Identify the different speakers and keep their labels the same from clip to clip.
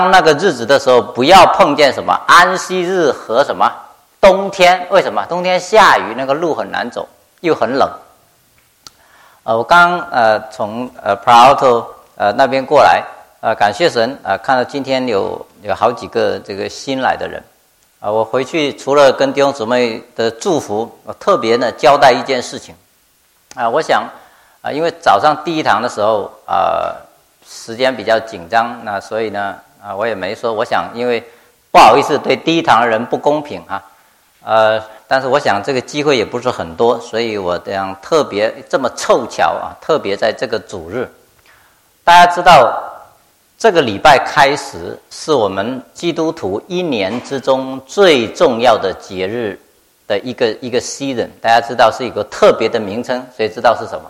Speaker 1: 那个日子的时候，不要碰见什么安息日和什么冬天。为什么？冬天下雨，那个路很难走，又很冷。我刚从Palo Alto那边过来，感谢神看到今天有好几个这个新来的人。我回去除了跟弟兄姊妹的祝福，我特别呢交代一件事情。我想因为早上第一堂的时候时间比较紧张，那所以呢我也没说。我想因为不好意思对第一堂的人不公平但是我想这个机会也不是很多，所以我这样特别这么凑巧特别在这个主日。大家知道这个礼拜开始是我们基督徒一年之中最重要的节日的一个 season。 大家知道是一个特别的名称，谁知道是什么？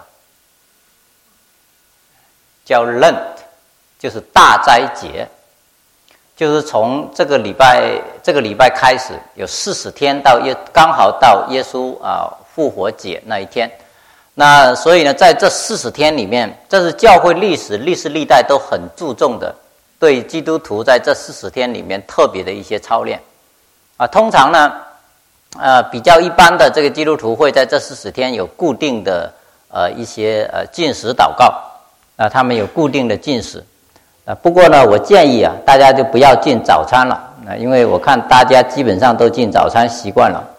Speaker 1: 叫 Lent， 就是大斋节。就是从这个礼拜开始有40天到刚好到耶稣复活节那一天。那所以呢，在这40天里面，这是教会历史历代都很注重的，对基督徒在这40天里面特别的一些操练通常呢比较一般的这个基督徒会在这40天有固定的一些禁食祷告他们有固定的禁食不过呢，我建议大家就不要进早餐了因为我看大家基本上都进早餐习惯了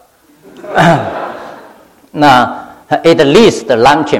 Speaker 1: 那at least lunch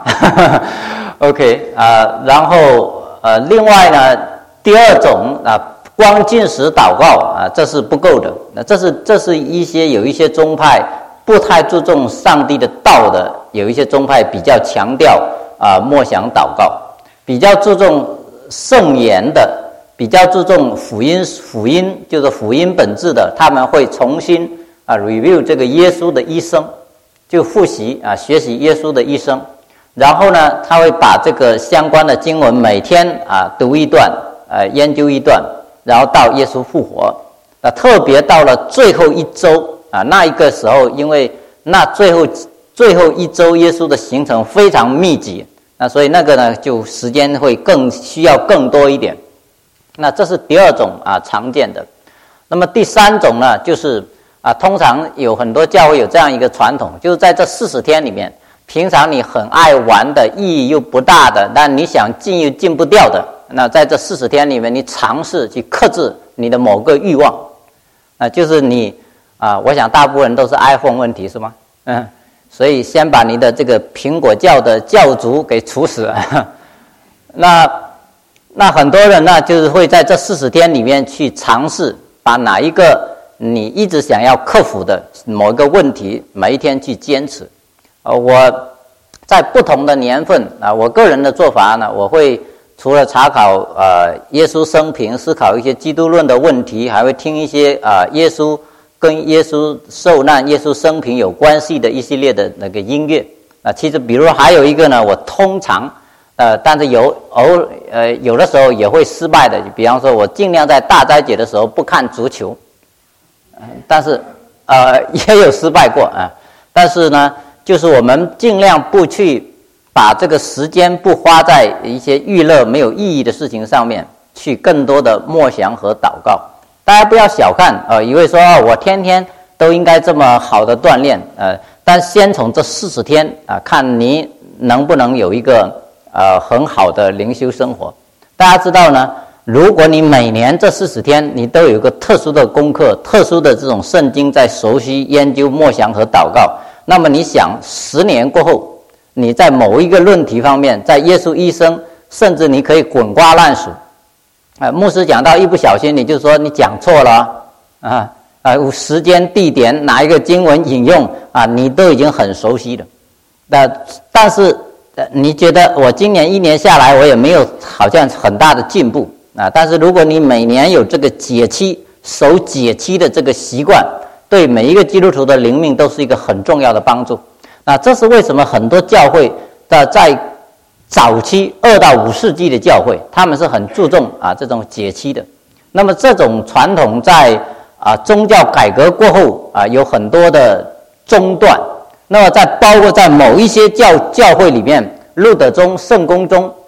Speaker 1: OK 然后另外呢，第二种光禁食祷告这是不够的。那这是有一些宗派不太注重上帝的道的，有一些宗派比较强调默想祷告，比较注重圣言的，比较注重福音就是福音本质的，他们会重新review 这个耶稣的一生，就复习学习耶稣的一生。然后呢，他会把这个相关的经文每天读一段研究一段，然后到耶稣复活。特别到了最后一周那一个时候，因为那最后一周耶稣的行程非常密集，那所以那个呢就时间会需要更多一点。那这是第二种常见的。那么第三种呢，就是通常有很多教会有这样一个传统，就是在这40天里面，平常你很爱玩的，意义又不大的，但你想禁又禁不掉的，那在这40天里面，你尝试去克制你的某个欲望就是你我想大部分人都是 iPhone 问题是吗？所以先把你的这个苹果教的教主给处死那很多人呢，就是会在这40天里面去尝试把哪一个你一直想要克服的某一个问题，每一天去坚持。我在不同的年份我个人的做法呢，我会除了查考耶稣生平，思考一些基督论的问题，还会听一些耶稣跟耶稣受难、耶稣生平有关系的一系列的那个音乐其实比如还有一个呢，我通常但是有的时候也会失败的，比方说我尽量在大斋节的时候不看足球但是也有失败过但是呢，就是我们尽量不去把这个时间不花在一些娱乐没有意义的事情上面，去更多的默想和祷告。大家不要小看以为说我天天都应该这么好的锻炼但先从这40天看你能不能有一个很好的灵修生活。大家知道呢，如果你每年这40天你都有一个特殊的功课，特殊的这种圣经在熟悉、研究、默想和祷告，那么你想10年过后，你在某一个论题方面，在耶稣一生，甚至你可以滚瓜烂熟牧师讲到一不小心你就说你讲错了时间地点哪一个经文引用你都已经很熟悉了但是你觉得我今年1年下来我也没有好像很大的进步但是如果你每年有这个守解期的这个习惯，对每一个基督徒的灵命都是一个很重要的帮助。那这是为什么很多教会在早期2到5世纪的教会，他们是很注重这种解期的。那么这种传统在宗教改革过后有很多的中断。那么包括在某一些教会里面，路德宗、圣公宗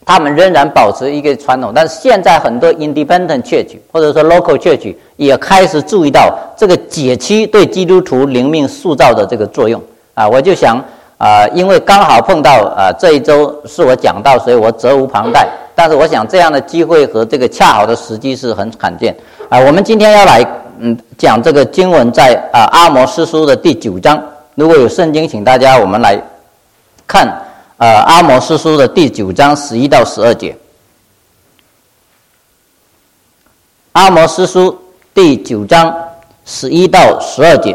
Speaker 1: 他们仍然保持一个传统。但是现在很多 independent church 或者说 local church 也开始注意到这个节期对基督徒灵命塑造的这个作用啊。我就想因为刚好碰到这一周是我讲道，所以我责无旁贷。但是我想这样的机会和这个恰好的时机是很罕见啊。我们今天要来讲这个经文在阿摩司书的第9章。如果有圣经，请大家我们来看阿摩司书的第9章11到12节。阿摩司书第9章11到12节。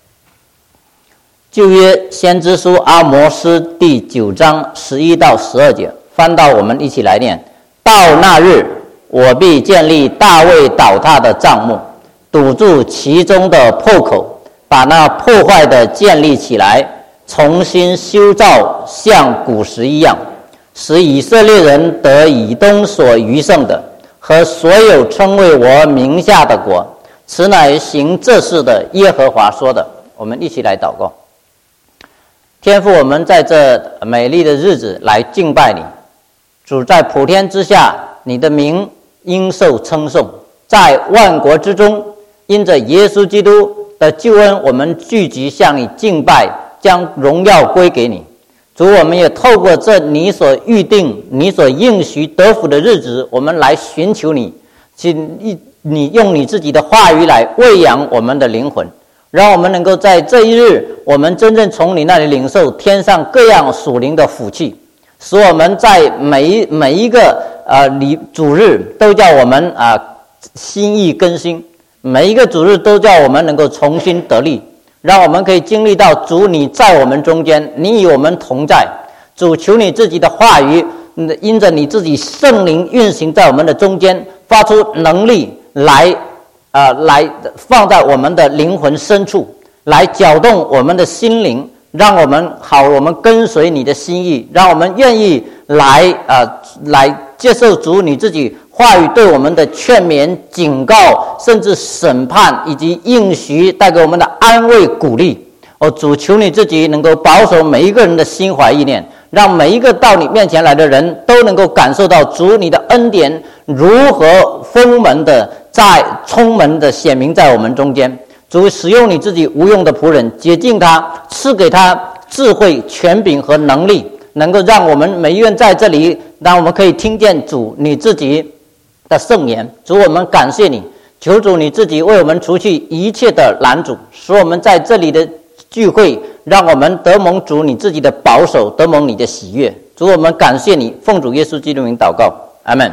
Speaker 1: 旧约先知书阿摩司第9章11到12节，翻到我们一起来念。到那日，我必建立大卫倒塌的帐幕，堵住其中的破口，把那破坏的建立起来，重新修造，像古时一样，使以色列人得以东所余剩的，和所有称为我名下的国。此乃行这事的耶和华说的。我们一起来祷告。天父，我们在这美丽的日子来敬拜你。主，在普天之下，你的名应受称颂。在万国之中，因着耶稣基督的救恩，我们聚集向你敬拜，将荣耀归给你。主，我们也透过这你所预定、你所应许得福的日子，我们来寻求你，请你用你自己的话语来喂养我们的灵魂，让我们能够在这一日，我们真正从你那里领受天上各样属灵的福气，使我们在每一个主日都叫我们心意更新，每一个主日都叫我们能够重新得力，让我们可以经历到主你在我们中间，你与我们同在。主，求你自己的话语因着你自己圣灵运行在我们的中间，发出能力来放在我们的灵魂深处，来搅动我们的心灵，让我们跟随你的心意，让我们愿意来接受主你自己话语对我们的劝勉、警告，甚至审判以及应许带给我们的安慰鼓励。主，求你自己能够保守每一个人的心怀意念，让每一个到你面前来的人都能够感受到主你的恩典如何丰满的充满的显明在我们中间。主，使用你自己无用的仆人，洁净他，赐给他智慧、权柄和能力，能够让我们每一个人在这里，让我们可以听见主你自己的圣言。主，我们感谢你，求主你自己为我们除去一切的拦阻，使我们在这里的聚会，让我们得蒙主你自己的保守，得蒙你的喜悦。主，我们感谢你，奉主耶稣基督名祷告，阿们。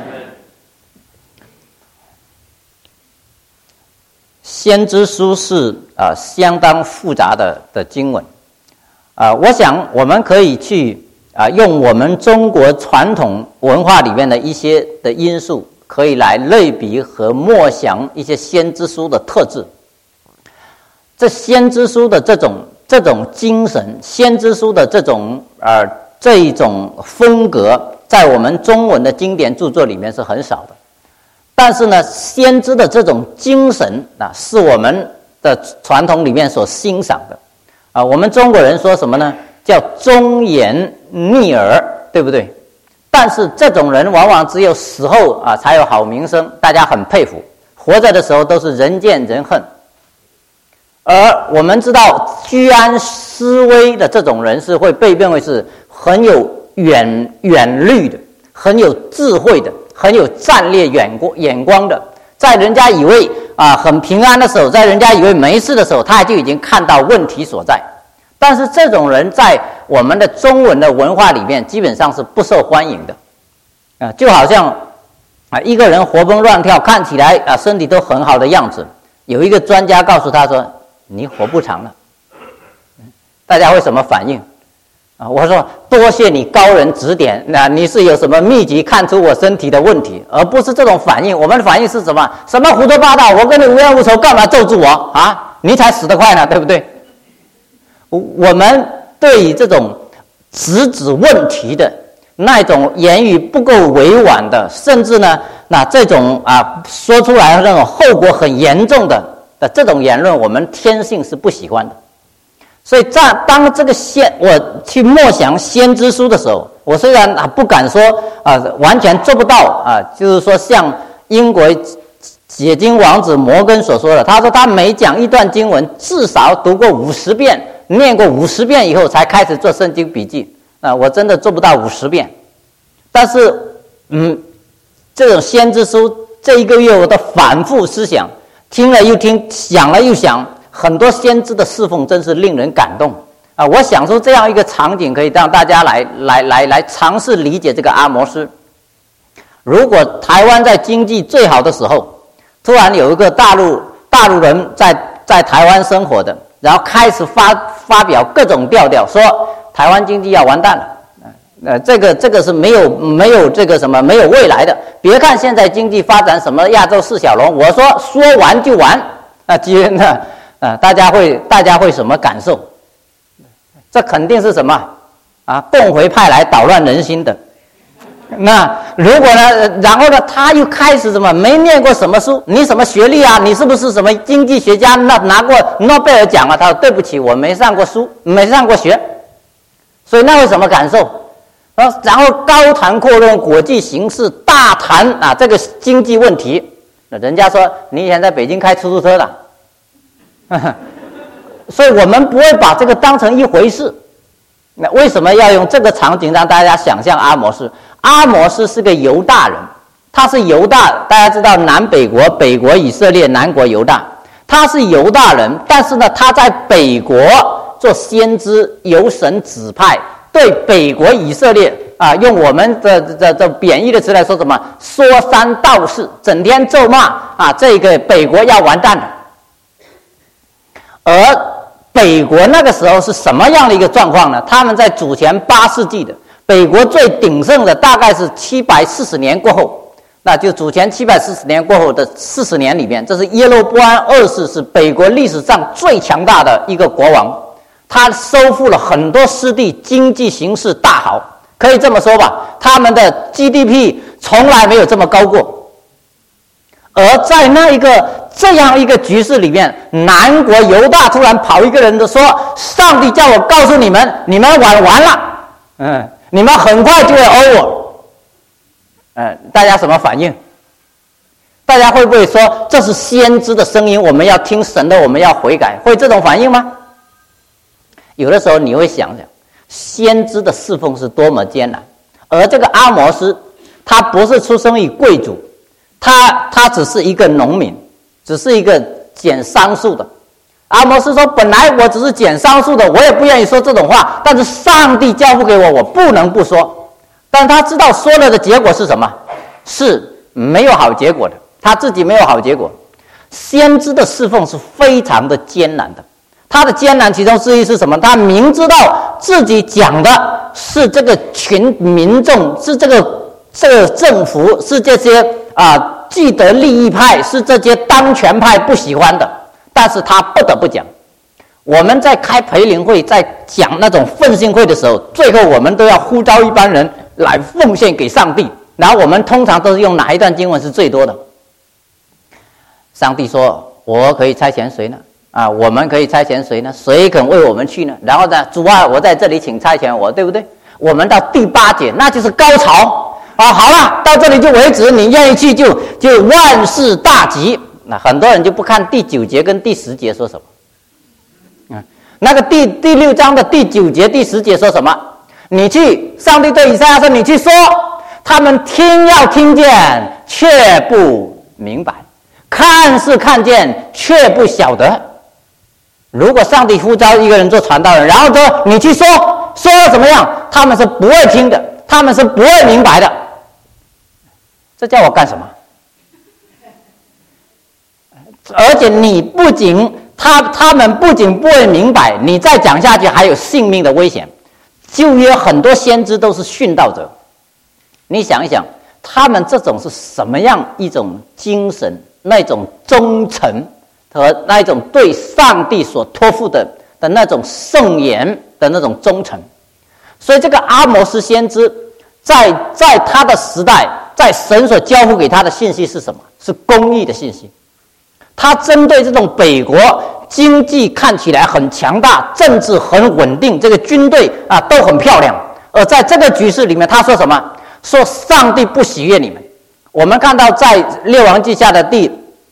Speaker 1: 先知书是相当复杂的经文我想我们可以去用我们中国传统文化里面的一些的因素，可以来类比和默想一些先知书的特质。这先知书的这种精神，先知书的这一种风格，在我们中文的经典著作里面是很少的。但是呢，先知的这种精神是我们的传统里面所欣赏的我们中国人说什么呢？叫忠言逆耳，对不对？但是这种人往往只有死后才有好名声，大家很佩服，活着的时候都是人见人恨。而我们知道居安思危的这种人是会被认为是很有远虑的，很有智慧的，很有战略眼光的。在人家以为很平安的时候，在人家以为没事的时候，他就已经看到问题所在。但是这种人在我们的中文的文化里面基本上是不受欢迎的就好像一个人活蹦乱跳，看起来身体都很好的样子，有一个专家告诉他说你活不长了，大家会什么反应我说多谢你高人指点，你是有什么秘籍看出我身体的问题，而不是这种反应。我们的反应是什么胡说八道，我跟你无冤无仇，干嘛咒住我你才死得快呢，对不对？我们对于这种直指问题的那种言语不够委婉的，甚至呢这种说出来那种后果很严重的这种言论，我们天性是不喜欢的。所以当这个我去默想先知书的时候， 我虽然不敢说完全做不到就是说像英国解经王子摩根所说的，他说他每讲一段经文至少读过50遍，念过50遍以后才开始做圣经笔记我真的做不到50遍。但是这种先知书这一个月我的反复思想，听了又听，想了又想，很多先知的侍奉真是令人感动我想出这样一个场景，可以让大家来尝试理解这个阿摩司。如果台湾在经济最好的时候，突然有一个大陆人在台湾生活的，然后开始发表各种调调，说台湾经济要完蛋了，这个是没有这个什么没有未来的。别看现在经济发展什么亚洲四小龙，我说完就完，大家会什么感受？这肯定是什么共回派来捣乱人心的。那如果呢，然后呢，他又开始什么没念过什么书，你什么学历你是不是什么经济学家？拿过诺贝尔奖他说对不起，我没上过书，没上过学。所以那有什么感受？然后高谈阔论国际形势，大谈这个经济问题。人家说你以前在北京开出租车的所以我们不会把这个当成一回事。那为什么要用这个场景让大家想象阿摩司？阿摩司是个犹大人，他是犹大，大家知道南北国，北国以色列，南国犹大，他是犹大人，但是呢，他在北国做先知，由神指派，对北国以色列用我们的贬义的词来说什么？说三道四，整天咒骂这个北国要完蛋了。而北国那个时候是什么样的一个状况呢？他们在主前8世纪的北国最鼎盛的大概是740年过后，那就主前740年过后的40年里面，这是耶罗波安2世，是北国历史上最强大的一个国王，他收复了很多失地，经济形势大好，可以这么说吧，他们的 GDP 从来没有这么高过。而在这样一个局势里面，南国犹大突然跑一个人就说，上帝叫我告诉你们，你们完了你们很快就会 over。大家什么反应？大家会不会说这是先知的声音，我们要听神的，我们要悔改？会这种反应吗？有的时候你会想想，先知的侍奉是多么艰难。而这个阿摩司，他不是出生于贵族，他只是一个农民，只是一个捡桑树的。阿摩司说，本来我只是捡桑树的，我也不愿意说这种话，但是上帝交付给我，我不能不说。但他知道说了的结果是什么？是没有好结果的，他自己没有好结果。先知的侍奉是非常的艰难的，他的艰难其中之一是什么？他明知道自己讲的是这个群民众，是这个政府，是这些既得利益派，是这些当权派不喜欢的，但是他不得不讲。我们在开培灵会，在讲那种奋兴会的时候，最后我们都要呼召一般人来奉献给上帝，然后我们通常都是用哪一段经文是最多的？上帝说，我可以差遣谁呢？我们可以差遣谁呢？谁肯为我们去呢？然后呢，主啊，我在这里请差遣我，对不对？我们到第8节，那就是高潮好了，到这里就为止，你愿意去就万事大吉。那很多人就不看第9节跟第10节说什么。那个第6章的第9节、第10节说什么？你去，上帝对以赛亚说，你去说，他们要听见，却不明白；看是看见，却不晓得。如果上帝呼召一个人做传道人，然后说你去说了怎么样？他们是不会听的，他们是不会明白的。这叫我干什么？而且你不仅他们不仅不会明白，你再讲下去还有性命的危险。旧约很多先知都是殉道者，你想一想，他们这种是什么样一种精神，那种忠诚和那种对上帝所托付的那种圣言的那种忠诚。所以这个阿摩司先知在他的时代，在神所交付给他的信息是什么？是公义的信息。他针对这种北国经济看起来很强大，政治很稳定，这个军队都很漂亮， 而在这个局势里面，他说什么？说上帝不喜悦你们。我们看到在列王记下的第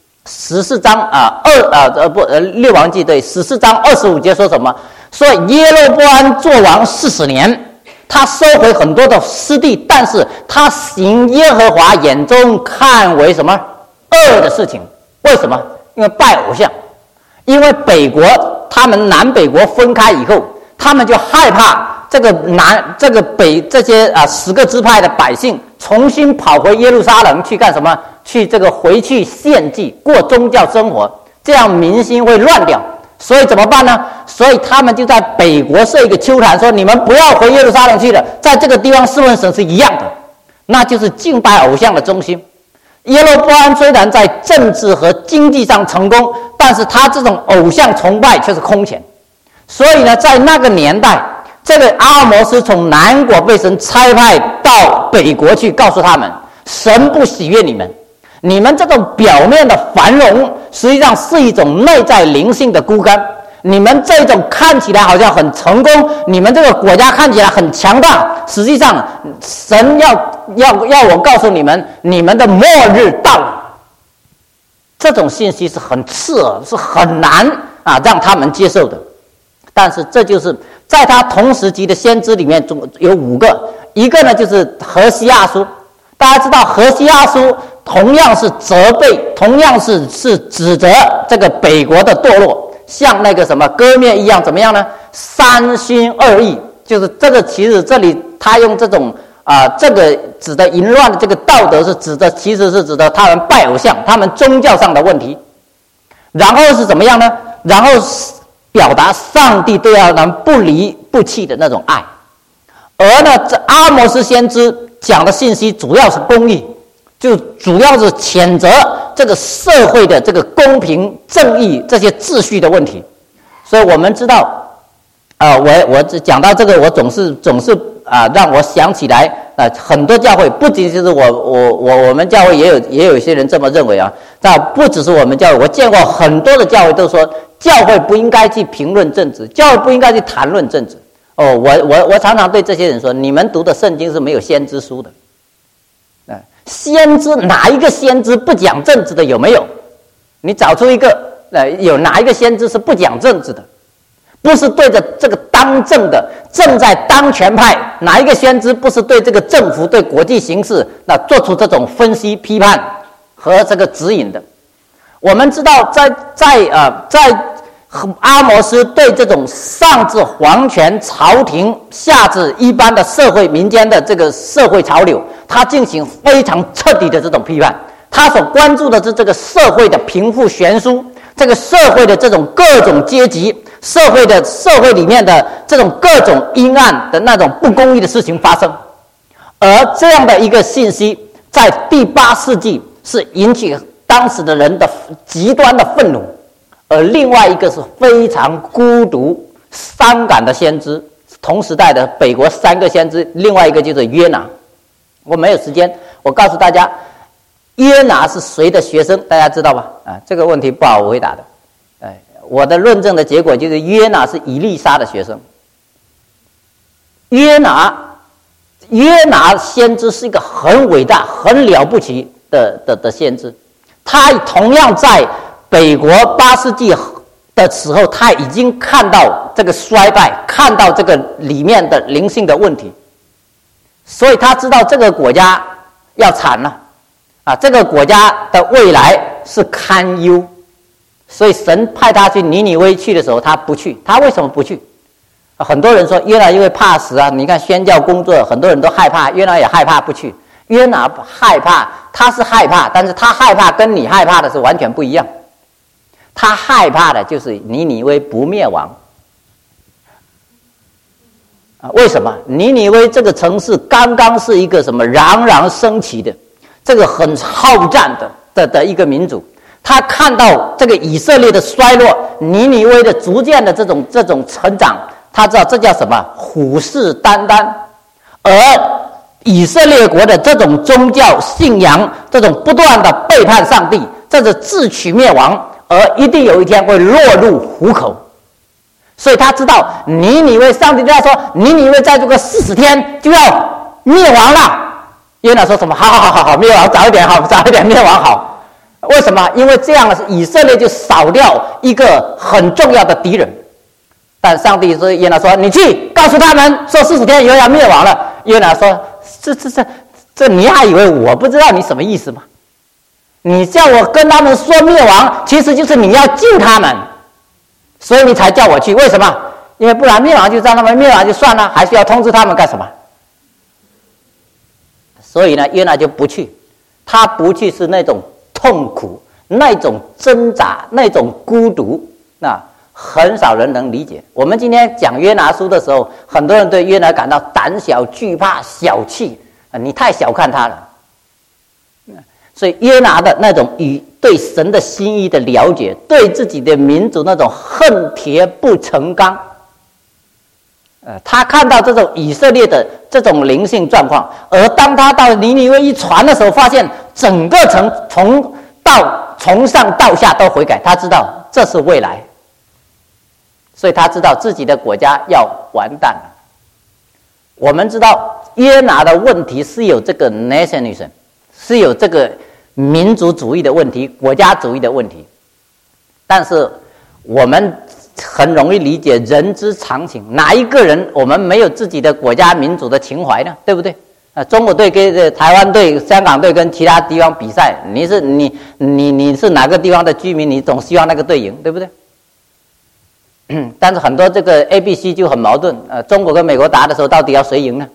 Speaker 1: 14章列王记对14章25节说什么？说耶罗波安做王40年，他收回很多的失地，但是他行耶和华眼中看为什么恶的事情？为什么？因为拜偶像。因为北国他们南北国分开以后，他们就害怕这个北这些10个支派的百姓重新跑回耶路撒冷去干什么？去回去献祭，过宗教生活，这样民心会乱掉。所以怎么办呢？所以他们就在北国设一个丘坛，说你们不要回耶路撒冷去了，在这个地方侍奉神是一样的，那就是敬拜偶像的中心。耶罗波安虽然在政治和经济上成功，但是他这种偶像崇拜却是空前。所以呢，在那个年代，这个阿摩斯从南国被神差派到北国去，告诉他们神不喜悦你们，你们这种表面的繁荣实际上是一种内在灵性的枯干，你们这种看起来好像很成功，你们这个国家看起来很强大，实际上神要我告诉你们，你们的末日到了。这种信息是很刺耳，是很难让他们接受的。但是这就是在他同时期的先知里面有5个，一个呢就是何西阿书。大家知道何西阿书同样是责备，同样是指责这个北国的堕落，像那个什么割灭一样，怎么样呢？三心二意，就是这个其实这里他用这种这个指的淫乱的这个道德是指的，其实是指的他们拜偶像，他们宗教上的问题。然后是怎么样呢？然后表达上帝对他们不离不弃的那种爱。而呢，这阿摩斯先知讲的信息主要是公义，就主要是谴责这个社会的这个公平正义这些秩序的问题。所以我们知道我讲到这个，我总是让我想起来很多教会，不仅是我们教会也有一些人这么认为但不只是我们教会，我见过很多的教会都说教会不应该去评论政治，教会不应该去谈论政治。我常常对这些人说，你们读的圣经是没有先知书的。先知哪一个先知不讲政治的有没有？你找出一个有哪一个先知是不讲政治的？不是对着这个当政的正在当权派，哪一个先知不是对这个政府对国际形势做出这种分析批判和这个指引的？我们知道在阿摩斯对这种上至皇权朝廷，下至一般的社会民间的这个社会潮流，他进行非常彻底的这种批判。他所关注的是这个社会的贫富悬殊，这个社会的这种各种阶级，社会里面的这种各种阴暗的那种不公义的事情发生。而这样的一个信息在第8世纪是引起当时的人的极端的愤怒。而另外一个是非常孤独伤感的先知，同时代的北国3个先知，另外一个就是约拿。我没有时间，我告诉大家约拿是谁的学生，大家知道吧？这个问题不好回答的。我的论证的结果就是约拿是以利沙的学生。约拿先知是一个很伟大很了不起的先知，他同样在北国8世纪的时候，他已经看到这个衰败，看到这个里面的灵性的问题，所以他知道这个国家要惨了这个国家的未来是堪忧。所以神派他去尼尼微去的时候，他不去。他为什么不去？很多人说约拿因为怕死你看宣教工作很多人都害怕，约拿也害怕不去。约拿害怕，他是害怕，但是他害怕跟你害怕的是完全不一样。他害怕的就是尼尼微不灭亡为什么？尼尼微这个城市刚刚是一个什么冉冉升起的这个很好战的一个民族，他看到这个以色列的衰落，尼尼微的逐渐的这种成长，他知道这叫什么？虎视眈眈。而以色列国的这种宗教信仰，这种不断的背叛上帝，这是自取灭亡，而一定有一天会落入虎口。 所以他知道尼尼微，上帝对他说，尼尼微在这个40天就要灭亡了。约拿说什么？好，灭亡早一点好，早一点灭亡好。为什么？因为这样以色列就少掉一个很重要的敌人。但上帝说约拿说，你去告诉他们说40天以后要灭亡了。约拿说，这你还以为我不知道你什么意思吗？你叫我跟他们说灭亡，其实就是你要救他们，所以你才叫我去。为什么？因为不然灭亡就让他们灭亡就算了，还需要通知他们干什么？所以呢，约拿就不去。他不去是那种痛苦，那种挣扎，那种孤独，那很少人能理解。我们今天讲约拿书的时候，很多人对约拿感到胆小、惧怕、小气，你太小看他了。所以约拿的那种对神的心意的了解，对自己的民族那种恨铁不成钢，他看到这种以色列的这种灵性状况，而当他到尼尼微一传的时候，发现整个城从上到下都悔改，他知道这是未来，所以他知道自己的国家要完蛋了。我们知道约拿的问题是有这个 nationalism， 是有这个民族主义的问题，国家主义的问题，但是我们很容易理解人之常情，哪一个人我们没有自己的国家民族的情怀呢？对不对？中国队跟台湾队、香港队跟其他地方比赛，你是哪个地方的居民，你总希望那个队赢，对不对？但是很多这个 ABC 就很矛盾，中国跟美国打的时候，到底要谁赢呢？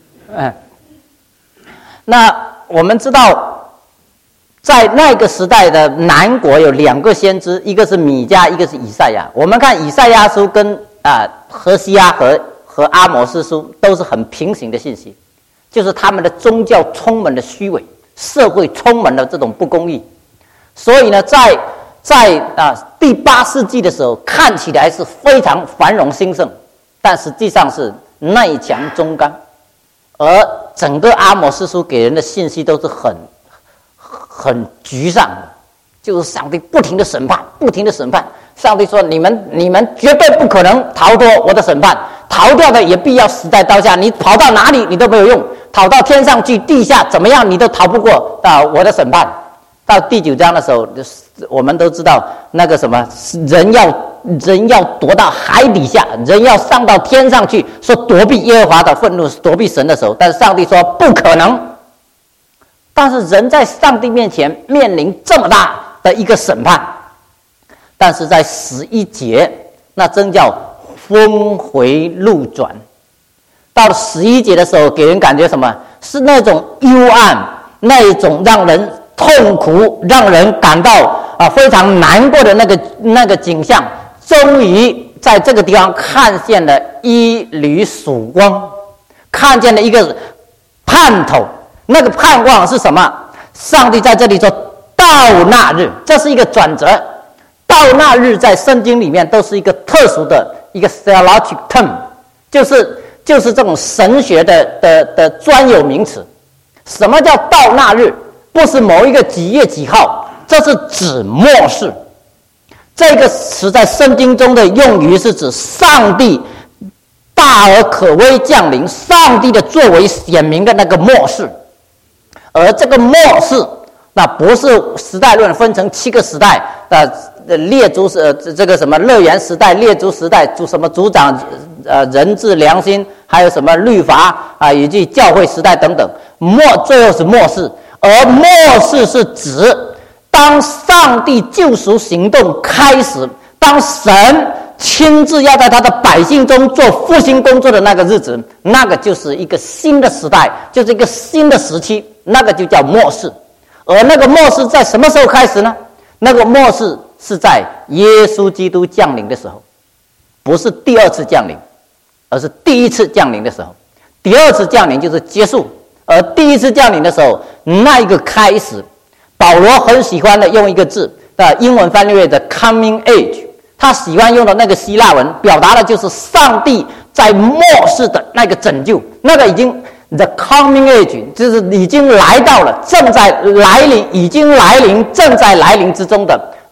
Speaker 1: 那我们知道，在那个时代的南国有2个先知，一个是米迦，一个是以赛亚。我们看以赛亚书跟何西阿和阿摩斯书都是很平行的信息，就是他们的宗教充满了虚伪，社会充满了这种不公义。所以呢，在第8世纪的时候，看起来是非常繁荣兴盛，但实际上是内强中干。而整个阿摩斯书给人的信息都是很沮丧的，就是上帝不停的审判，不停的审判。上帝说：“你们绝对不可能逃脱我的审判，逃掉的也必要死在刀下。你跑到哪里你都没有用，逃到天上去、地下怎么样你都逃不过我的审判。”到第9章的时候，我们都知道那个什么人要躲到海底下，人要上到天上去，说躲避耶和华的愤怒，躲避神的手。但是上帝说不可能。但是人在上帝面前面临这么大的一个审判，但是在11节，那真叫峰回路转。到了11节的时候，给人感觉什么？是那种幽暗，那一种让人痛苦，让人感到非常难过的那个景象，终于在这个地方看见了一缕曙光，看见了一个盼头。那个盼望是什么？上帝在这里说到那日，这是一个转折。到那日在圣经里面都是一个特殊的一个 theological term， 就是这种神学的专有名词。什么叫到那日？不是某一个几月几号，这是指末世。这个词在圣经中的用语是指上帝大而可畏降临，上帝的作为显明的那个末世。而这个末世，那不是时代论分成7个时代，列祖这个什么乐园时代、列祖时代、什么族长人治良心，还有什么律法以及教会时代等等。最后是末世。而末世是指当上帝救赎行动开始，当神亲自要在他的百姓中做复兴工作的那个日子，那个就是一个新的时代，就是一个新的时期，那个就叫末世。而那个末世在什么时候开始呢？那个末世是在耶稣基督降临的时候，不是第2次降临，而是第1次降临的时候。第2次降临就是结束，而第1次降临的时候，那一个开始，保罗很喜欢的用一个字，英文翻译为 the coming age， 他喜欢用的那个希腊文，表达的就是上帝在末世的那个拯救，那个已经 the coming age 就是已经来到了，正在来临，已经来临，正在来临之中的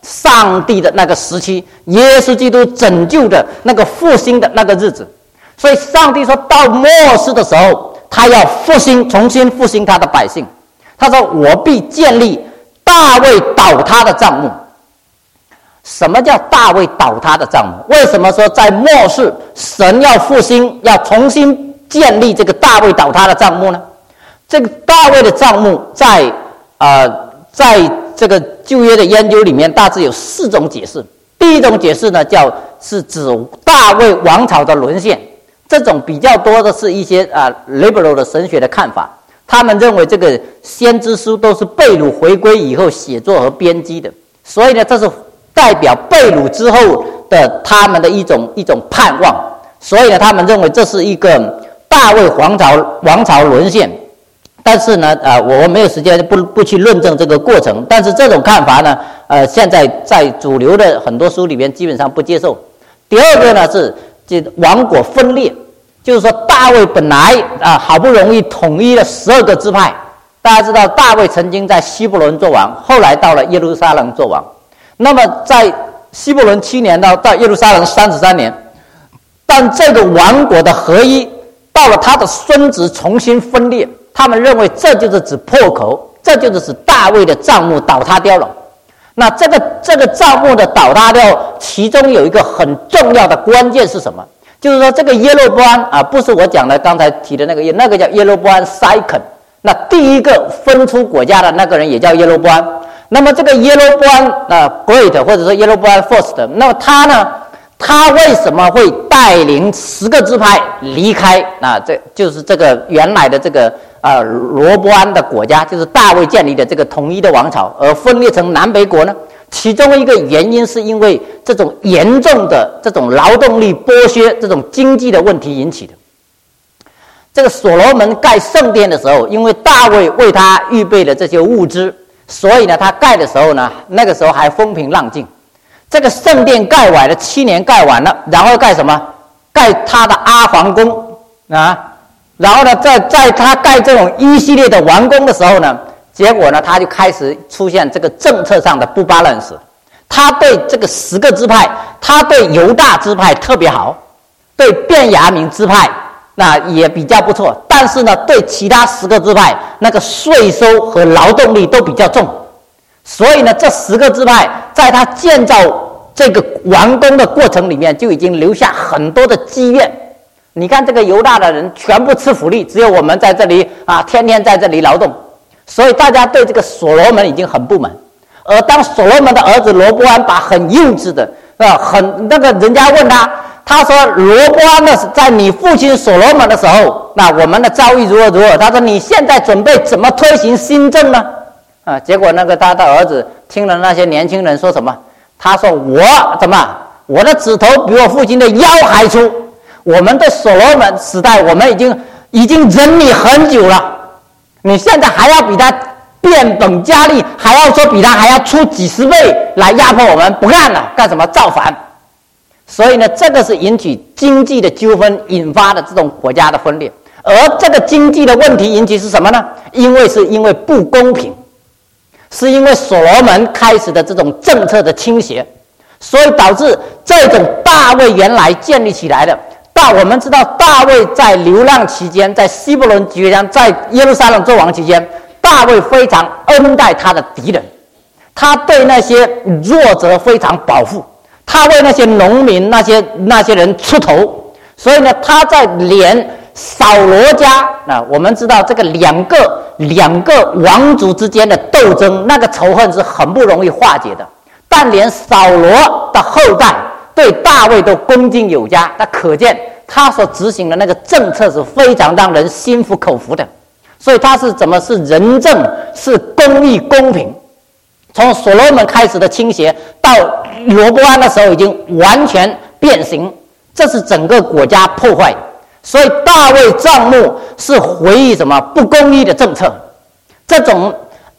Speaker 1: 上帝的那个时期，耶稣基督拯救的那个复兴的那个日子。所以上帝说到末世的时候，他要复兴，重新复兴他的百姓。他说我必建立大卫倒塌的帐幕。什么叫大卫倒塌的帐幕？为什么说在末世神要复兴，要重新建立这个大卫倒塌的帐幕呢？这个大卫的帐幕在这个旧约的研究里面大致有4种解释。第一种解释呢，是指大卫王朝的沦陷，这种比较多的是一些liberal 的神学的看法。他们认为这个先知书都是被掳回归以后写作和编辑的，所以呢，这是代表被掳之后的他们的一种盼望。所以呢，他们认为这是一个大卫王朝沦陷。但是呢，我没有时间不去论证这个过程。但是这种看法呢，现在在主流的很多书里面基本上不接受。第二个呢是这王国分裂，就是说大卫本来好不容易统一了12个支派。大家知道大卫曾经在希伯伦做王，后来到了耶路撒冷做王。那么在希伯伦7年到耶路撒冷33年，但这个王国的合一到了他的孙子重新分裂。他们认为这就是指破口，这就是指大卫的帐幕倒塌掉了。那这个帐幕的倒塌掉，其中有一个很重要的关键是什么？就是说这个耶罗波安不是我讲的刚才提的那个叫耶罗波安 Second。那第一个分出国家的那个人也叫耶罗波安。那么这个耶罗波安Great 或者说耶罗波安 First， 那么他呢？他为什么会带领10个支派离开？这就是这个原来的这个罗波安的国家，就是大卫建立的这个统一的王朝，而分裂成南北国呢？其中一个原因是因为这种严重的这种劳动力剥削、这种经济的问题引起的。这个所罗门盖圣殿的时候，因为大卫为他预备了这些物资，所以呢，他盖的时候呢，那个时候还风平浪静。这个圣殿盖完了7年盖完了，然后盖什么？盖他的阿房宫然后呢，在他盖这种一系列的完工的时候呢，结果呢，他就开始出现这个政策上的不 balance。他对这个10个支派，他对犹大支派特别好，对便雅悯支派也比较不错，但是呢，对其他10个支派那个税收和劳动力都比较重。所以呢，这10个支派在他建造这个完工的过程里面，就已经留下很多的积怨。你看这个犹大的人全部吃福利，只有我们在这里天天在这里劳动。所以大家对这个所罗门已经很不满。而当所罗门的儿子罗波安把很幼稚的人家问他说罗波安呢，在你父亲所罗门的时候，那我们的遭遇如何如何？他说你现在准备怎么推行新政呢？结果他的儿子听了那些年轻人说什么，他说我的指头比我父亲的腰还粗。我们的所罗门时代，我们已经忍你很久了，你现在还要比他变本加厉，还要说比他还要出几10倍来压迫我们，不干了，干什么？造反。所以呢，这个是引起经济的纠纷引发的这种国家的分裂。而这个经济的问题引起是什么呢？因为不公平，是因为所罗门开始的这种政策的倾斜，所以导致这种大卫原来建立起来的。我们知道大卫在流浪期间，在希伯伦期间，在耶路撒冷做王期间，大卫非常恩待他的敌人，他对那些弱者非常保护，他为那些农民那些人出头。所以呢，他在连扫罗家我们知道这个两个王族之间的斗争，那个仇恨是很不容易化解的，但连扫罗的后代对大卫都恭敬有加，那可见他所执行的那个政策是非常让人心服口服的。所以他是是仁政，是公义公平。从所罗门开始的倾斜到罗波安的时候已经完全变形，这是整个国家破坏。所以大卫帐幕是回忆不公义的政策，这种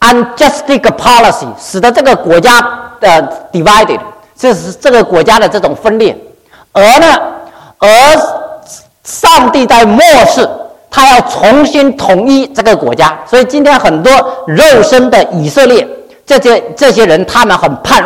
Speaker 1: unjust policy 使得这个国家divided， 这是这个国家的这种分裂。而上帝在末世他要重新统一这个国家。所以今天很多肉身的以色列这些人，他们很盼望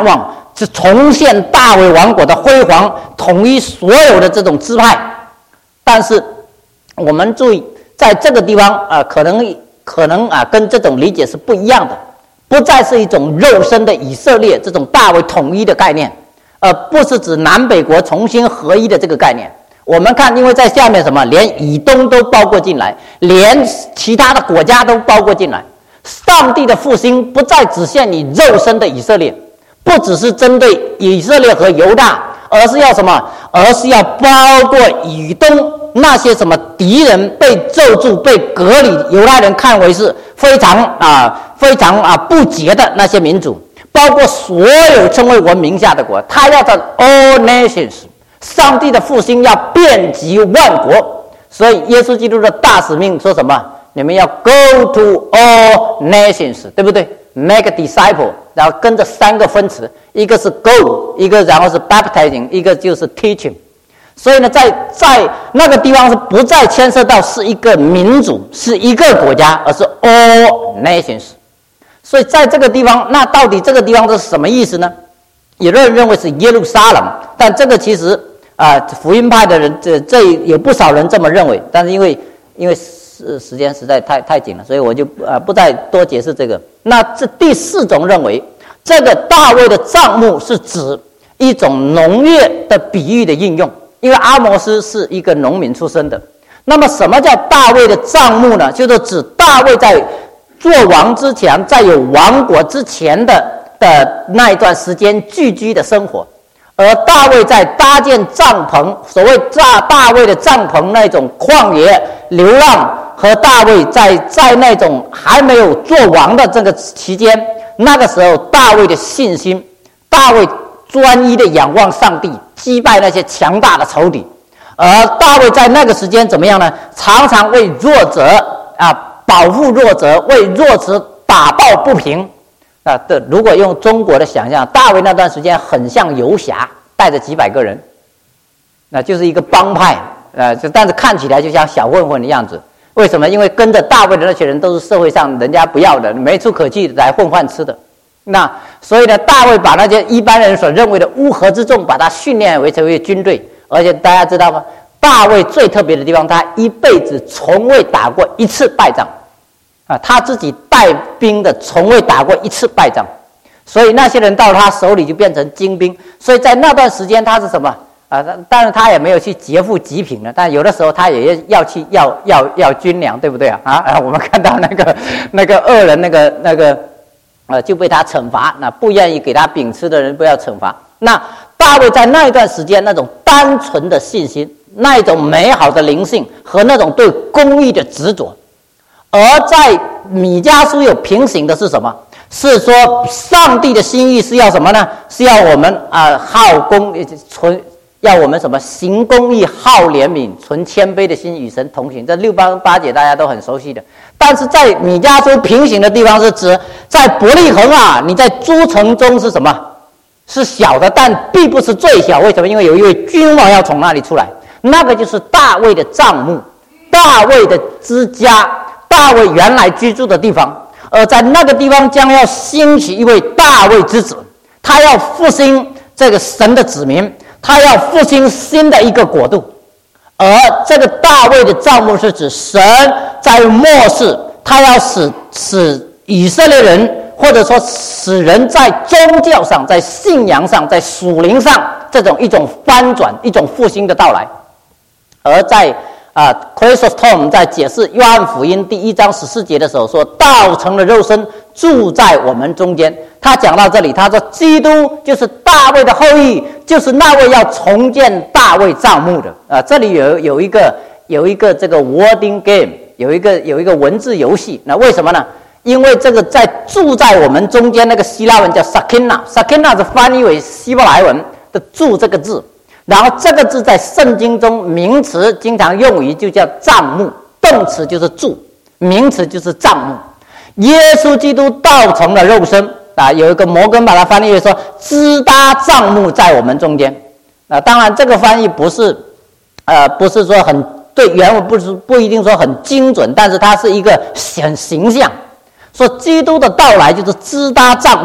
Speaker 1: 是重现大卫王国的辉煌，统一所有的这种支派。但是我们注意，在这个地方可能跟这种理解是不一样的，不再是一种肉身的以色列这种大卫统一的概念，不是指南北国重新合一的这个概念。我们看，因为在下面什么，连以东都包括进来，连其他的国家都包括进来。上帝的复兴不再只限于肉身的以色列，不只是针对以色列和犹大，而是要什么？而是要包括以东那些什么敌人被咒诅、被隔离，犹太人看为是非常不洁的那些民族，包括所有称为我名下的国，他要在 all nations。上帝的复兴要遍及万国，所以耶稣基督的大使命说什么？你们要 go to all nations， 对不对？ make a disciple， 然后跟着3个分词，一个是 go， 一个然后是 baptizing， 一个就是 teaching。所以呢，在那个地方是不再牵涉到是一个民族，是一个国家，而是 all nations。所以在这个地方，那到底这个地方是什么意思呢？有的人认为是耶路撒冷，但这个其实福音派的人这有不少人这么认为，但是因为时间实在太紧了，所以我就不再多解释这个。那这第4种认为，这个大卫的帐幕是指一种农业的比喻的应用，因为阿摩斯是一个农民出身的。那么什么叫大卫的帐幕呢？就是指大卫在做王之前，在有王国之前的那一段时间聚居的生活。而大卫在搭建帐篷，所谓大卫的帐篷那种旷野流浪，和大卫在那种还没有做王的这个期间，那个时候大卫的信心，大卫专一的仰望上帝，击败那些强大的仇敌。而大卫在那个时间怎么样呢？常常为弱者保护弱者，为弱者打抱不平。如果用中国的想象，大卫那段时间很像游侠，带着几百个人，那就是一个帮派，但是看起来就像小混混的样子。为什么？因为跟着大卫的那些人都是社会上人家不要的，没处可去来混饭吃的。那所以呢，大卫把那些一般人所认为的乌合之众，把他训练成为军队。而且大家知道吗？大卫最特别的地方，他一辈子从未打过一次败仗。他自己带兵的从未打过一次败仗，所以那些人到他手里就变成精兵。所以在那段时间他是什么当然他也没有去劫富济贫了，但有的时候他也要去要军粮，对不对我们看到那个恶人那个就被他惩罚，那不愿意给他饼吃的人不要惩罚。那大卫在那一段时间那种单纯的信心，那一种美好的灵性和那种对公义的执着。而在米迦书有平行的是什么？是说上帝的心意是要什么呢？是要我们好公要我们什么？行公义，好怜悯，存谦卑的心，与神同行。这6章8节大家都很熟悉的。但是在米迦书平行的地方是指在伯利恒你在诸城中是什么？是小的，但并不是最小。为什么？因为有一位君王要从那里出来，那个就是大卫的帐幕，大卫的之家，大卫原来居住的地方。而在那个地方将要兴起一位大卫之子，他要复兴这个神的子民，他要复兴新的一个国度。而这个大卫的帐幕是指神在末世，他要使以色列人，或者说使人在宗教上，在信仰上，在属灵上一种翻转，一种复兴的到来。而在Chrysostom 在解释约翰福音第1章14节的时候说，道成了肉身，住在我们中间。他讲到这里，他说基督就是大卫的后裔，就是那位要重建大卫帐幕的。这里有一个这个 wording game， 有一个文字游戏。那为什么呢？因为这个住在我们中间那个希腊文叫 Sakina 是翻译为希伯来文的住这个字。然后这个字在圣经中名词经常用于就叫帐幕，动词就是住，名词就是帐幕。耶稣基督道成了肉身有一个摩根把它翻译为说支搭帐幕在我们中间。当然这个翻译不是说很对，原文不一定说很精准，但是它是一个很形象，说基督的到来就是支搭帐幕，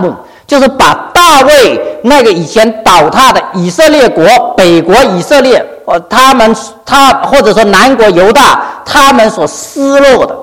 Speaker 1: 就是把大卫那个以前倒塌的以色列国、北国以色列，或者说南国犹大，他们所失落的，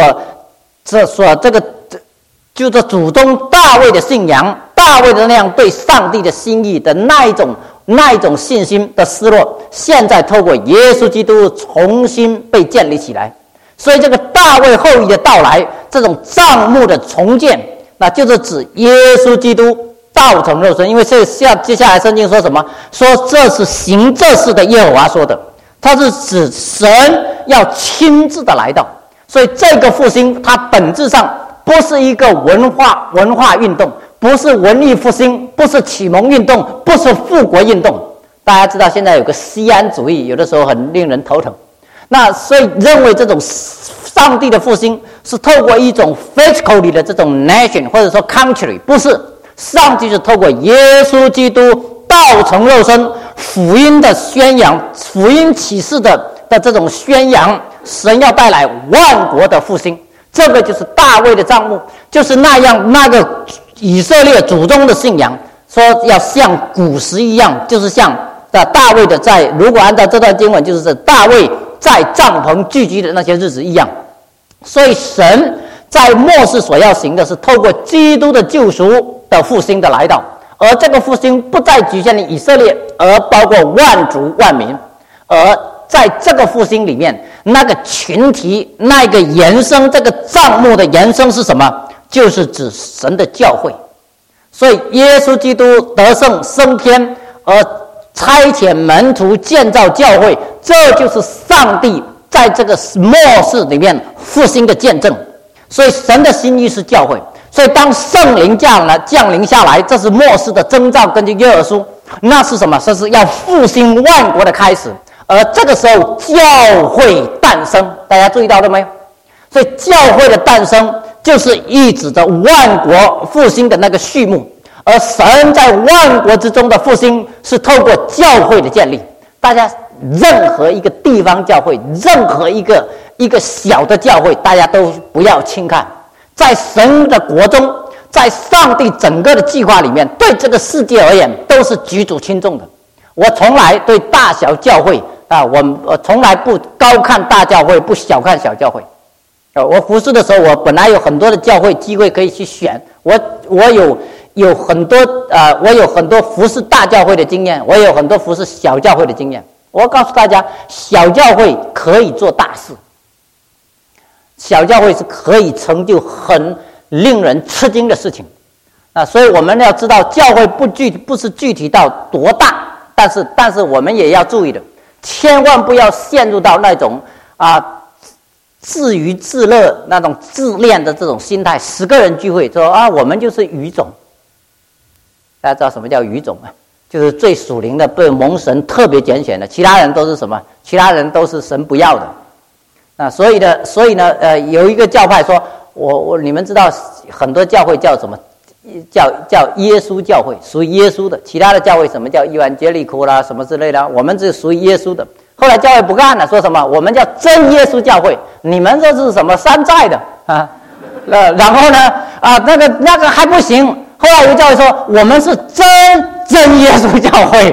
Speaker 1: 就是祖宗大卫的信仰，大卫的那样对上帝的心意的那一种信心的失落，现在透过耶稣基督重新被建立起来。所以这个大卫后裔的到来，这种帐幕的重建，那就是指耶稣基督道成肉身。因为接下来圣经说什么？说这是行这事的耶和华说的，它是指神要亲自的来到。所以这个复兴，它本质上不是一个文化运动，不是文艺复兴，不是启蒙运动，不是复国运动。大家知道现在有个西安主义，有的时候很令人头疼。那所以认为这种上帝的复兴是透过一种 physically 的这种 nation 或者说 country， 不是，上帝是透过耶稣基督道成肉身，福音的宣扬，福音启示的这种宣扬，神要带来万国的复兴。这个就是大卫的帐幕，就是那个以色列祖宗的信仰，说要像古时一样，就是像大卫的如果按照这段经文，就是大卫在帐篷聚集的那些日子一样。所以神在末世所要行的是透过基督的救赎的复兴的来到，而这个复兴不再局限于以色列，而包括万族万民。而在这个复兴里面，那个群体，那个延伸，这个帐幕的延伸是什么？就是指神的教会。所以耶稣基督得胜升天，而差遣门徒建造教会，这就是上帝在这个末世里面复兴的见证。所以神的心意是教会。所以当圣灵降临下来，这是末世的征兆。根据约珥书，那是什么？这是要复兴万国的开始。而这个时候教会诞生，大家注意到了没有？所以教会的诞生就是意指着万国复兴的那个序幕。而神在万国之中的复兴是透过教会的建立。大家任何一个地方教会，任何一个小的教会，大家都不要轻看。在神的国中，在上帝整个的计划里面，对这个世界而言都是举足轻重的。我从来对大小教会我从来不高看大教会，不小看小教会。我服侍的时候，我本来有很多的教会机会可以去选，我有很多服侍大教会的经验，我有很多服侍小教会的经验。我告诉大家，小教会可以做大事，小教会是可以成就很令人吃惊的事情。所以我们要知道，教会不是具体到多大，但是我们也要注意的，千万不要陷入到那种自娱自乐、那种自恋的这种心态。10个人聚会说我们就是语种。大家知道什么叫语种啊？就是最属灵的，被蒙神特别拣选的，其他人都是什么？其他人都是神不要的。所以呢，有一个教派说，你们知道很多教会叫什么？叫耶稣教会，属于耶稣的。其他的教会什么叫伊万杰利库啦，什么之类的，我们是属于耶稣的。后来教会不干了，说什么？我们叫真耶稣教会，你们这是什么山寨的啊？然后呢那个还不行。后来有教会说我们是真耶稣教会，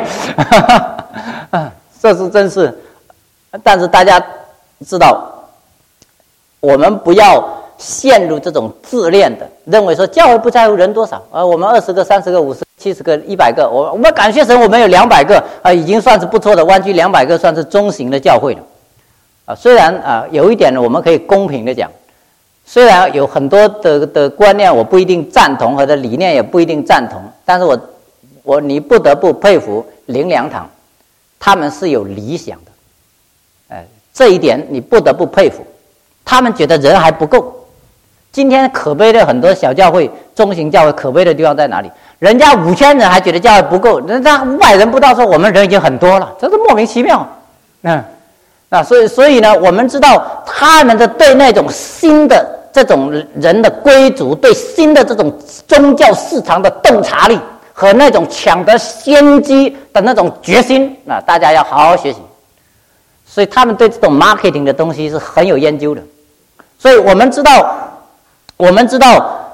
Speaker 1: 这是真是。但是大家知道，我们不要陷入这种自恋的，认为说教会不在乎人多少，我们20个、30个、50个、70个、100个，我们感谢神，我们有200个，已经算是不错的，湾区200个算是中型的教会了。虽然有一点呢，我们可以公平的讲，虽然有很多的观念我不一定赞同，和的理念也不一定赞同，但是你不得不佩服灵粮堂，他们是有理想的，这一点你不得不佩服。他们觉得人还不够。今天可悲的很多小教会、中型教会，可悲的地方在哪里？人家5000人还觉得教会不够，人家500人不到说我们人已经很多了，这是莫名其妙。所以呢，我们知道他们的对那种新的这种人的归族，对新的这种宗教市场的洞察力和那种抢得先机的那种决心，大家要好好学习。所以他们对这种 marketing 的东西是很有研究的。所以我们知道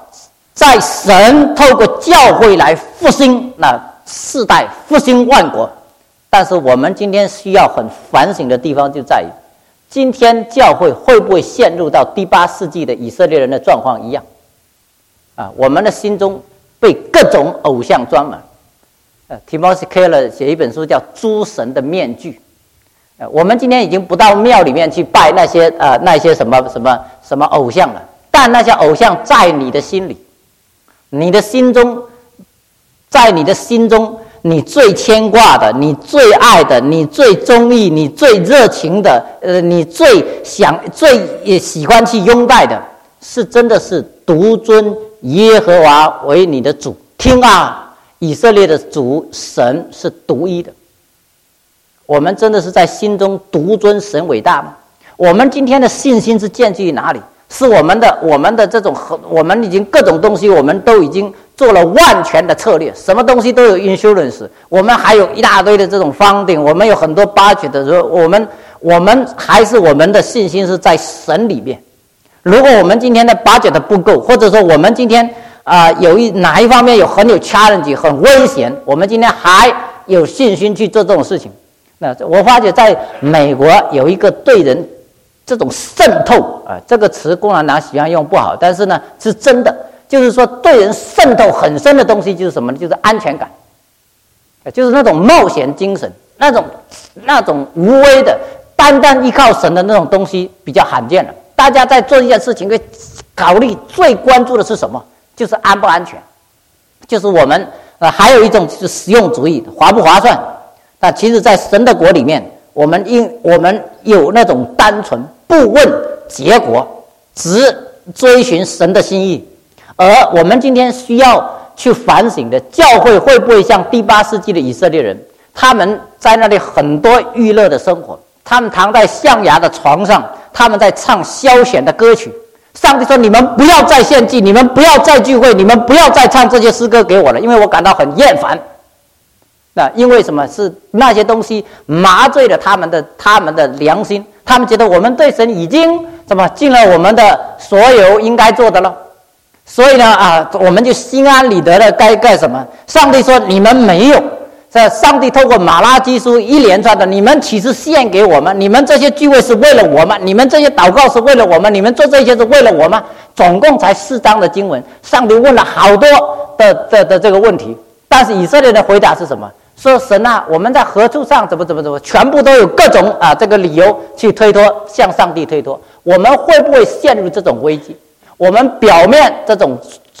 Speaker 1: 在神透过教会来复兴那世代，复兴万国。但是我们今天需要很反省的地方就在于，今天教会会不会陷入到第8世纪的以色列人的状况一样？我们的心中被各种偶像装满。Timothy Keller 写一本书叫《诸神的面具》。我们今天已经不到庙里面去拜那些什么偶像了，但那些偶像在你的心里，你的心中，在你的心中，你最牵挂的，你最爱的，你最中意，你最热情的，你最喜欢去拥戴的，是真的是独尊耶和华为你的主。听啊，以色列的主神是独一的。我们真的是在心中独尊神伟大吗？我们今天的信心是建基于哪里？是我们的这种，我们已经各种东西，我们都已经做了万全的策略，什么东西都有 insurance， 我们还有一大堆的这种 funding， 我们有很多 budget 的时候，我们还是我们的信心是在神里面。如果我们今天的 budget 不够，或者说我们今天哪一方面很有 challenge， 很危险，我们今天还有信心去做这种事情。那我发觉在美国有一个对人这种渗透这个词共产党喜欢用不好，但是呢是真的，就是说对人渗透很深的东西就是什么呢？就是安全感，就是那种冒险精神，那种无微的单单依靠神的那种东西比较罕见了。大家在做一件事情会考虑最关注的是什么？就是安不安全，就是我们还有一种就是实用主义，划不划算。那其实在神的国里面，我们有那种单纯不问结果，只追寻神的心意。而我们今天需要去反省的，教会会不会像第8世纪的以色列人，他们在那里很多娱乐的生活，他们躺在象牙的床上，他们在唱消遣的歌曲。上帝说，你们不要再献祭，你们不要再聚会，你们不要再唱这些诗歌给我了，因为我感到很厌烦。那因为什么？是那些东西麻醉了他们的良心，他们觉得我们对神已经尽了我们的所有应该做的了，所以呢我们就心安理得的该干什么？上帝说你们没有，上帝透过马拉基书一连串的，你们岂是献给我们？你们这些聚会是为了我们，你们这些祷告是为了我们，你们做这些是为了我们。总共才4章的经文，上帝问了好多的这个问题，但是以色列的回答是什么？说神啊，我们在何处上怎么，全部都有各种这个理由去推脱，向上帝推脱。我们会不会陷入这种危机？我们表面这种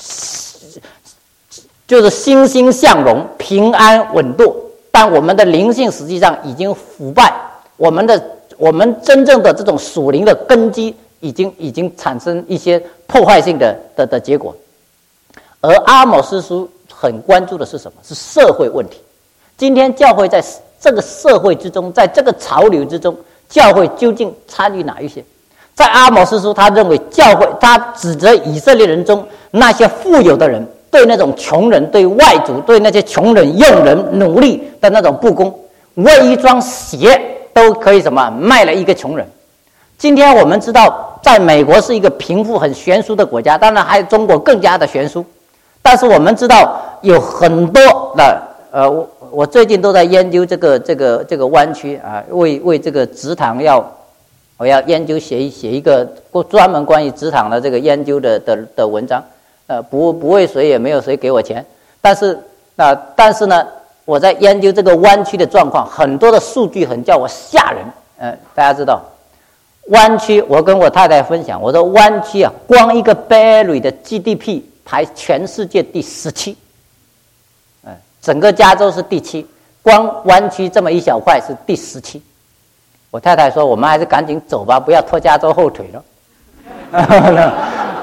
Speaker 1: 就是欣欣向荣、平安稳妥，但我们的灵性实际上已经腐败，我们真正的这种属灵的根基已经产生一些破坏性的结果。而阿摩司书很关注的是什么？是社会问题。今天教会在这个社会之中，在这个潮流之中，教会究竟参与哪一些？在阿摩司书，他认为教会，他指责以色列人中那些富有的人对那种穷人、对外族、对那些穷人、用人、努力的那种不公，为一双鞋都可以卖了一个穷人。今天我们知道，在美国是一个贫富很悬殊的国家，当然还有中国更加的悬殊，但是我们知道有很多的我最近都在研究这个湾区为这个植堂我要研究写一个专门关于植堂的这个研究的文章，不为谁，也没有谁给我钱，但是呢，我在研究这个湾区的状况，很多的数据很叫我吓人。大家知道，湾区，我跟我太太分享，我说湾区光一个 Bay Area 的 GDP 排全世界第17。整个加州是第7，光湾区这么一小块是第17。我太太说，我们还是赶紧走吧，不要拖加州后腿了。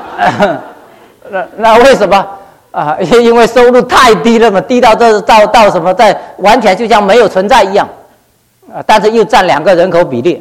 Speaker 1: 那为什么因为收入太低了嘛，低到到什么，在完全就像没有存在一样但是又占2个人口比例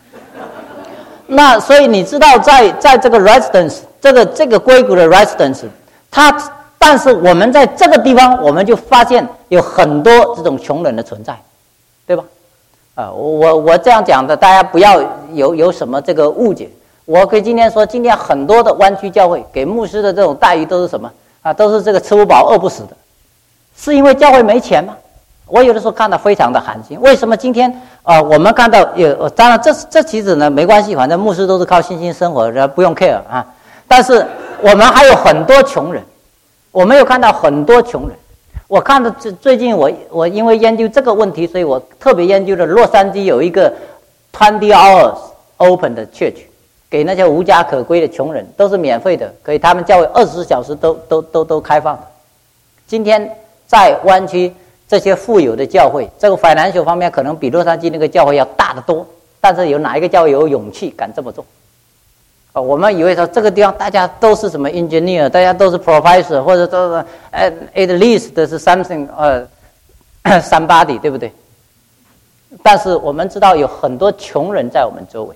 Speaker 1: 那所以你知道，在这个 residence 这个硅谷的 residence， 但是我们在这个地方，我们就发现有很多这种穷人的存在，对吧？我这样讲的，大家不要有什么这个误解。我可以今天说，今天很多的湾区教会给牧师的这种待遇都是什么？ 都是这个吃不饱饿不死的，是因为教会没钱吗？我有的时候看到非常的寒心。为什么今天我们看到当然这其实呢没关系，反正牧师都是靠信心生活的，不用 care 啊。但是我们还有很多穷人，我们有看到很多穷人。我看到最近我因为研究这个问题，所以我特别研究了洛杉矶有一个20 hours open 的 church， 给那些无家可归的穷人，都是免费的，可以他们教会24小时都开放的。今天在湾区这些富有的教会，这个financial方面可能比洛杉矶那个教会要大得多，但是有哪一个教会有勇气敢这么做？我们以为说这个地方大家都是什么 engineer， 大家都是 professor， 或者都是at least 是 something somebody， 对不对？但是我们知道有很多穷人在我们周围。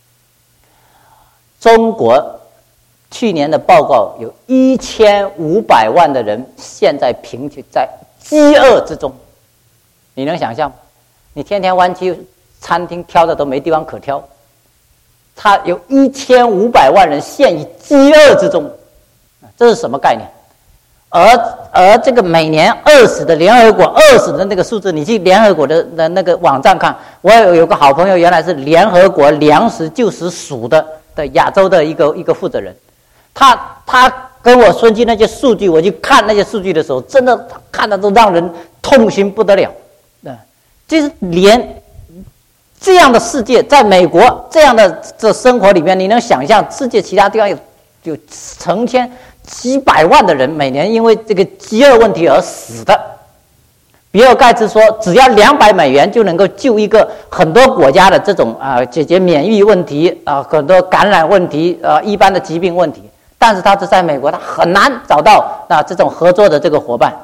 Speaker 1: 中国去年的报告有1500万的人现在贫穷，在饥饿之中。你能想象吗？你天天湾区餐厅挑的都没地方可挑。他有1500万人陷于饥饿之中，这是什么概念？而这个每年饿死的联合国饿死的那个数字，你去联合国的那个网站看，我有个好朋友，原来是联合国粮食救食署的亚洲的一个负责人，他跟我分析那些数据，我去看那些数据的时候，真的看的都让人痛心不得了。就是连这样的世界，在美国这样的这生活里面，你能想象世界其他地方有成千几百万的人每年因为这个饥饿问题而死的？比尔盖茨说，只要$200就能够救很多国家的这种解决免疫问题很多感染问题一般的疾病问题。但是他是在美国，他很难找到这种合作的这个伙伴。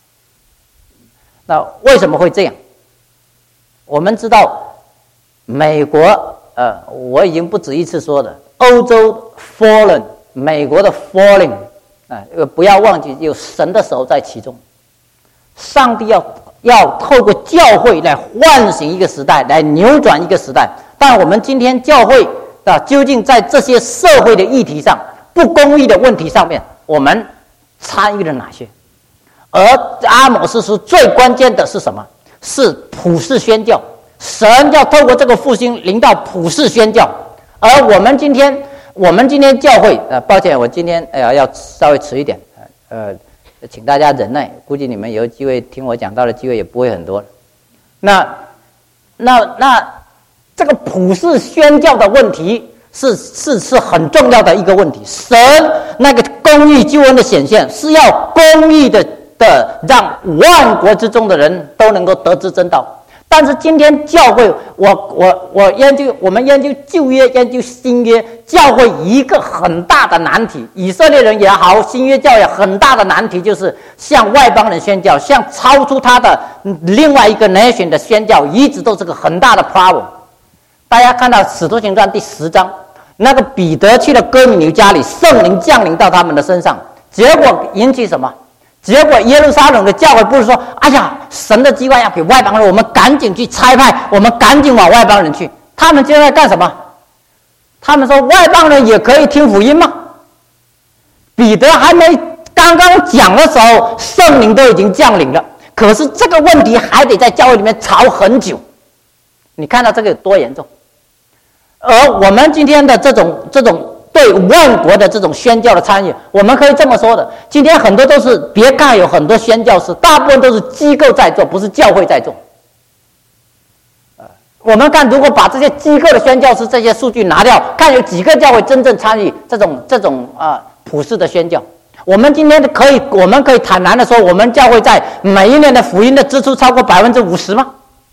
Speaker 1: 那为什么会这样？我们知道。美国我已经不止一次说了，欧洲 fallen， 美国的 falling， 不要忘记有神的手在其中。上帝要透过教会来唤醒一个时代，来扭转一个时代。但我们今天教会究竟在这些社会的议题上、不公义的问题上面，我们参与了哪些？而阿摩司书最关键的是什么？是普世宣教。神要透过这个复兴临到普世宣教，而我们今天教会抱歉，我今天要稍微迟一点，请大家忍耐，估计你们有机会听我讲到的机会也不会很多。那这个普世宣教的问题是很重要的一个问题。神那个公义救恩的显现是要公义的让万国之中的人都能够得知真道。但是今天教会，我们研究旧约，研究新约，教会一个很大的难题，以色列人也好，新约教也很大的难题，就是向外邦人宣教，向超出他的另外一个 nation 的宣教，一直都是个很大的 problem。大家看到《使徒行传》第10章，那个彼得去了哥尼流家里，圣灵降临到他们的身上，结果引起什么？结果耶路撒冷的教会不是说，哎呀，神的计划要给外邦人，我们赶紧去差派，我们赶紧往外邦人去。他们现在干什么？他们说外邦人也可以听福音吗？彼得还没刚刚讲的时候，圣灵都已经降临了。可是这个问题还得在教会里面吵很久。你看到这个有多严重？而我们今天的这种对万国的这种宣教的参与，我们可以这么说的，今天很多都是，别看有很多宣教士，大部分都是机构在做，不是教会在做。我们看，如果把这些机构的宣教士这些数据拿掉，看有几个教会真正参与这种普世的宣教。我们今天我们可以坦然的说，我们教会在每一年的福音的支出超过50%吗？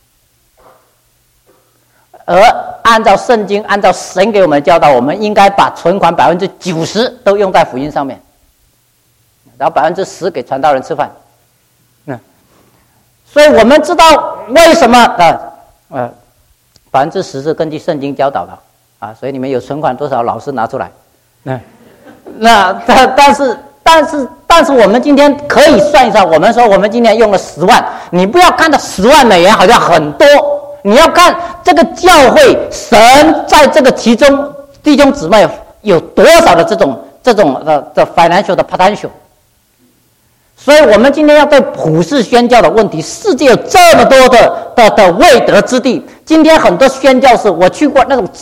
Speaker 1: 而按照圣经，按照神给我们的教导，我们应该把存款90%都用在福音上面，然后10%给传道人吃饭。所以我们知道为什么10%是根据圣经教导的所以你们有存款多少，老师拿出来。但是我们今天可以算一算，我们说我们今天用了10万，你不要看到$10万好像很多。你要看这个教会，神在这个其中弟兄姊妹有多少的这种的 financial 的 potential。 所以我们今天要对普世宣教的问题，世界有这么多的未得之地。今天很多宣教士，我去过那种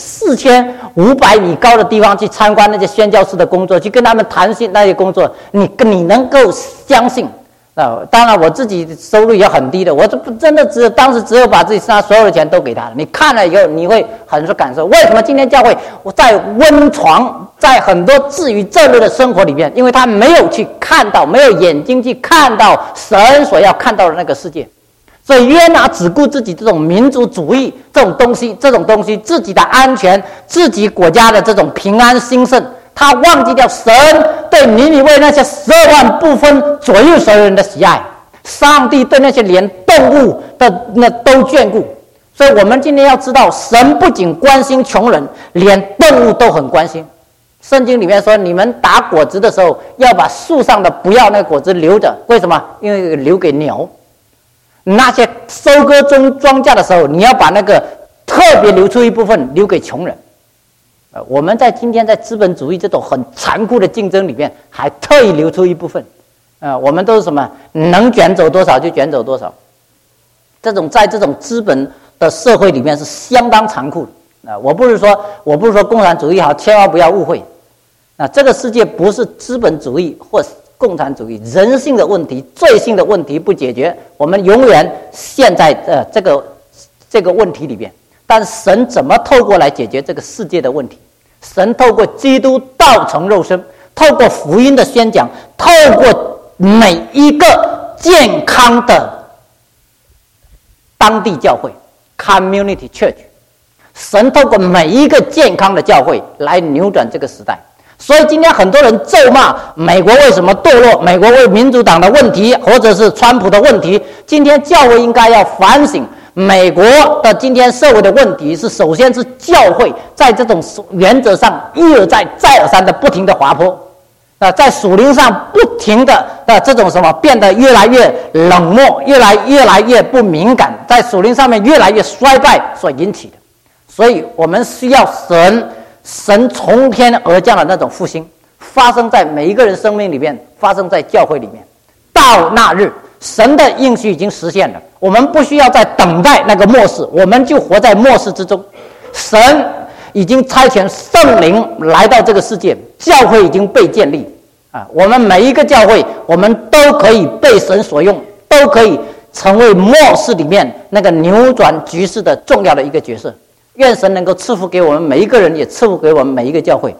Speaker 1: 4500米高的地方去参观那些宣教士的工作，去跟他们谈信那些工作，你能够相信当然我自己收入也很低的，我真的当时只有把自己身上所有的钱都给他了。你看了以后，你会很有感受。为什么今天教会我在温床，在很多至于这类的生活里面，因为他没有去看到，没有眼睛去看到神所要看到的那个世界。所以约拿只顾自己这种民族主义这种东西，自己的安全，自己国家的这种平安兴盛，他忘记掉神对尼尼微那些12万不分左右所有人的喜爱，上帝对那些连动物的那都眷顾。所以我们今天要知道，神不仅关心穷人，连动物都很关心。圣经里面说，你们打果子的时候，要把树上的不要那个果子留着，为什么？因为留给牛。那些收割庄稼的时候，你要把那个特别留出一部分留给穷人。我们今天在资本主义这种很残酷的竞争里面，还特意留出一部分。我们都是什么？能卷走多少就卷走多少。在这种资本的社会里面是相当残酷的。我不是说共产主义好，千万不要误会。这个世界不是资本主义或共产主义，人性的问题、罪性的问题不解决，我们永远陷在这个问题里面。但神怎么透过来解决这个世界的问题？神透过基督道成肉身，透过福音的宣讲，透过每一个健康的当地教会 （community church）， 神透过每一个健康的教会来扭转这个时代。所以今天很多人咒骂美国为什么堕落，美国为民主党的问题，或者是川普的问题。今天教会应该要反省，美国的今天社会的问题是，首先是教会在这种原则上一而再再而三的不停的滑坡，在属灵上不停的这种变得越来越冷漠，越来越不敏感，在属灵上面越来越衰败所引起的。所以我们需要神从天而降的那种复兴，发生在每一个人生命里面，发生在教会里面。到那日，神的应许已经实现了，我们不需要再等待那个末世，我们就活在末世之中。神已经差遣圣灵来到这个世界，教会已经被建立我们每一个教会，我们都可以被神所用，都可以成为末世里面那个扭转局势的重要的一个角色。愿神能够赐福给我们每一个人，也赐福给我们每一个教会。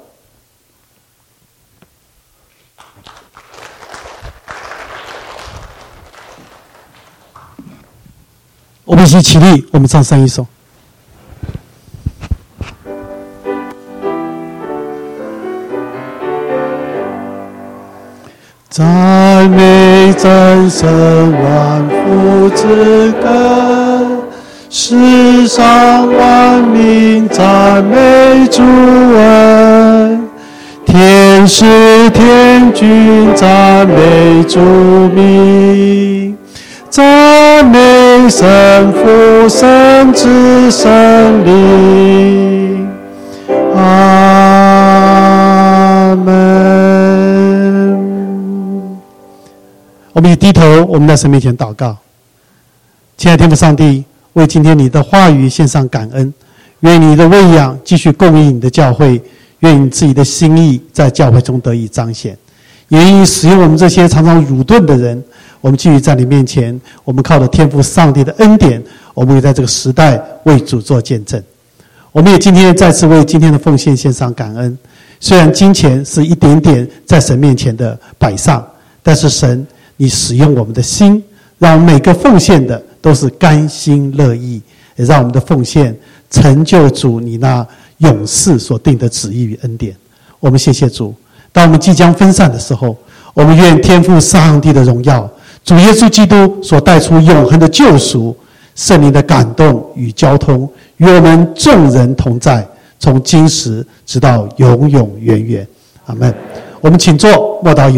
Speaker 2: 我们一起起立，我们唱上一首。赞美真神万福之根，世上万民赞美主恩，天使天君赞美主名，赞美神父神子神灵，阿门。我们也低头，我们在神面前祷告。亲爱的天父上帝，为今天你的话语献上感恩，愿你的喂养继续供应你的教会，愿你自己的心意在教会中得以彰显，也愿意使用我们这些常常愚钝的人，我们继续在你面前，我们靠着天父上帝的恩典，我们会在这个时代为主做见证。我们也今天再次为今天的奉献献上感恩。虽然金钱是一点点在神面前的摆上，但是神，你使用我们的心，让每个奉献的都是甘心乐意，也让我们的奉献成就主你那永世所定的旨意与恩典。我们谢谢主。当我们即将分散的时候，我们愿天父上帝的荣耀，主耶稣基督所带出永恒的救赎，圣灵的感动与交通，与我们众人同在，从今时直到永永远远。阿们。我们请坐，默祷。